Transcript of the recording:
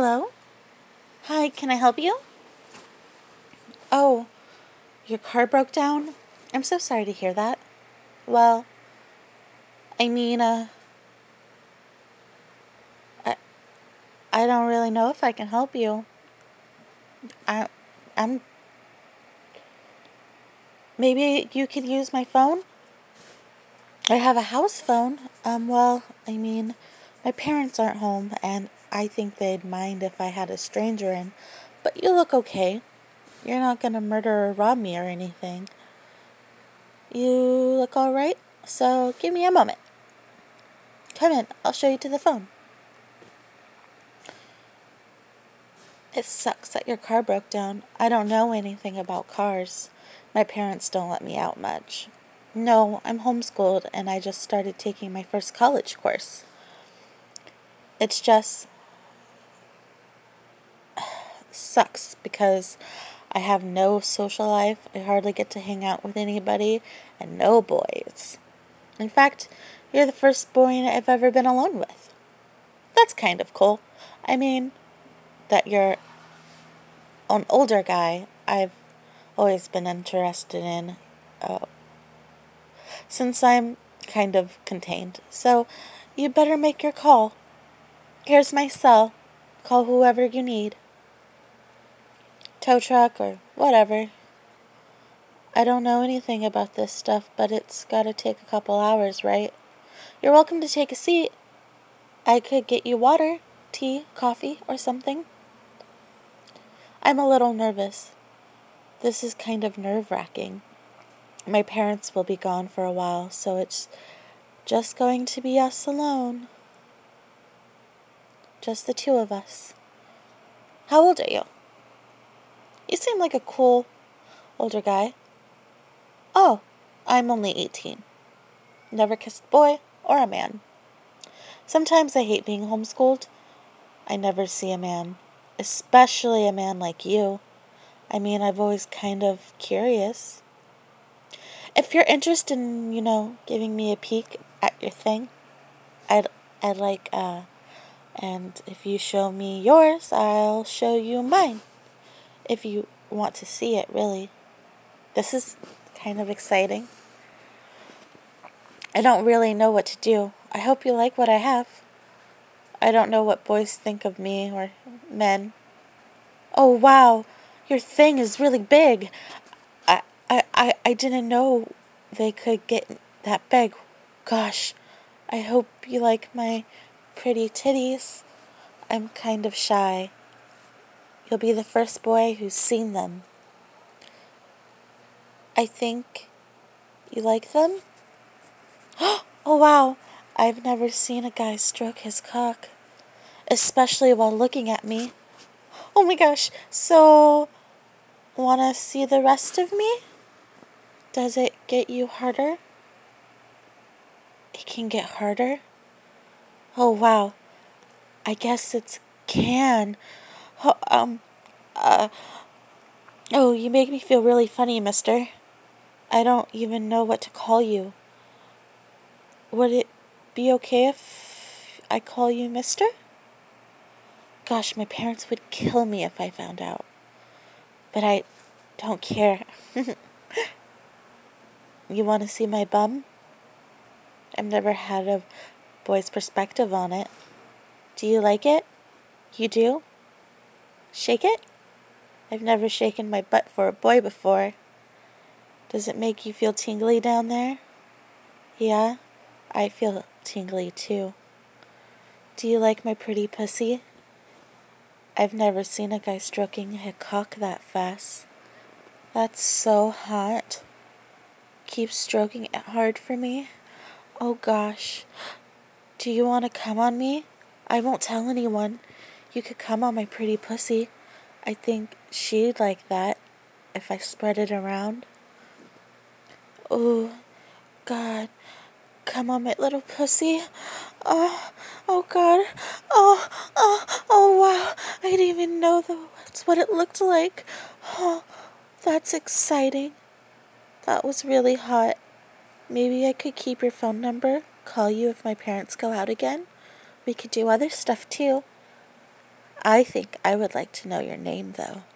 Hello? Hi, can I help you? Oh, your car broke down? I'm so sorry to hear that. Well, I mean, I, I don't really know if I can help you. I, I'm, maybe you could use my phone? I have a house phone. My parents aren't home, and I think they'd mind if I had a stranger in. But you look okay. You're not gonna murder or rob me or anything. You look alright? So give me a moment. Come in, I'll show you to the phone. It sucks that your car broke down. I don't know anything about cars. My parents don't let me out much. No, I'm homeschooled and I just started taking my first college course. It's just sucks because I have no social life. I hardly get to hang out with anybody and no boys. In fact, you're the first boy I've ever been alone with. That's kind of cool. I mean, that you're an older guy I've always been interested in since I'm kind of contained. So you better make your call. Here's my cell. Call whoever you need. Tow truck or whatever. I don't know anything about this stuff, but it's gotta take a couple hours, right? You're welcome to take a seat. I could get you water, tea, coffee, or something. I'm a little nervous. This is kind of nerve-wracking. My parents will be gone for a while, so it's just going to be us alone. Just the two of us. How old are you? You seem like a cool older guy. Oh, I'm only 18. Never kissed a boy or a man. Sometimes I hate being homeschooled. I never see a man, especially a man like you. I've always kind of curious. If you're interested in, giving me a peek at your thing, I'd, I'd like, and if you show me yours, I'll show you mine. If you want to see it, really. This is kind of exciting. I don't really know what to do. I hope you like what I have. I don't know what boys think of me or men. Oh, wow. Your thing is really big. I didn't know they could get that big. Gosh, I hope you like my pretty titties. I'm kind of shy. You'll be the first boy who's seen them. I think you like them? Oh, wow. I've never seen a guy stroke his cock, especially while looking at me. Oh my gosh, so wanna see the rest of me? Does it get you harder? It can get harder? Oh wow, I guess it can. Oh, you make me feel really funny, mister. I don't even know what to call you. Would it be okay if I call you mister? Gosh, my parents would kill me if I found out. But I don't care. You want to see my bum? I've never had a boy's perspective on it. Do you like it? You do? Shake it? I've never shaken my butt for a boy before. Does it make you feel tingly down there? Yeah, I feel tingly too. Do you like my pretty pussy? I've never seen a guy stroking a cock that fast. That's so hot. Keep stroking it hard for me. Oh gosh. Do you want to come on me? I won't tell anyone. You could come on my pretty pussy. I think she'd like that if I spread it around. Oh, God. Come on, my little pussy. Oh, God. Oh, wow. I didn't even know that's what it looked like. Oh, that's exciting. That was really hot. Maybe I could keep your phone number, call you if my parents go out again. We could do other stuff, too. I think I would like to know your name, though.